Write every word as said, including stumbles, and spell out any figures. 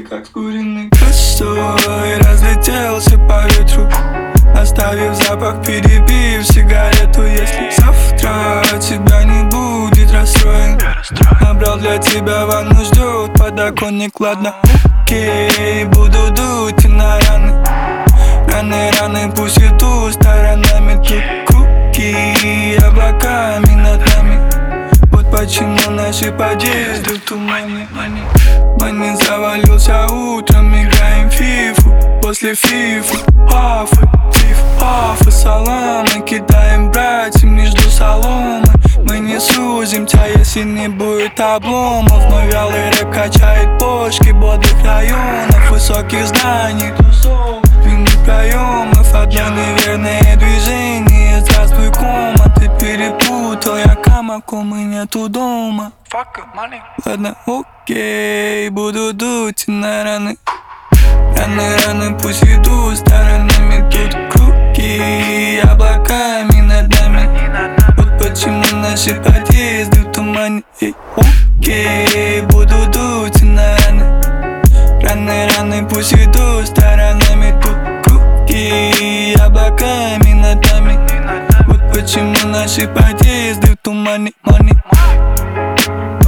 как куриный. Пустой разлетелся по ветру, оставив запах, перебив сигарету. Если завтра тебя не будет расстроен, набрал для тебя ванну, ждет подоконник. Ладно, окей, буду дуть и на раны. Раны, раны, пусть идут сторонами. Тут круги облаками над нами. Вот почему наши подъезды в тумане. Мани завалился утром, играем фифу. После фифу пафы, фиф, пафы, саламы. Кидаем братьям между соломы. Мы не сузимся, если не будет обломов. Но вялый рэп качает почки бодрых районов, высоких зданий, длинных проемов. Одно неверное движение, здравствуй, кома. Ты перепутал, я камаком и нету дома. Ладно, окей, буду дуть на раны. Раны, раны, пусть идут сторонами. Тут круги облаками над нами. Вот почему наши подъезды в тумане. Эй, окей, буду дуть на раны. Раны, раны, пусть идут сторонами. Тут круги облаками над нами. Вот почему наши подъезды в тумане. Money.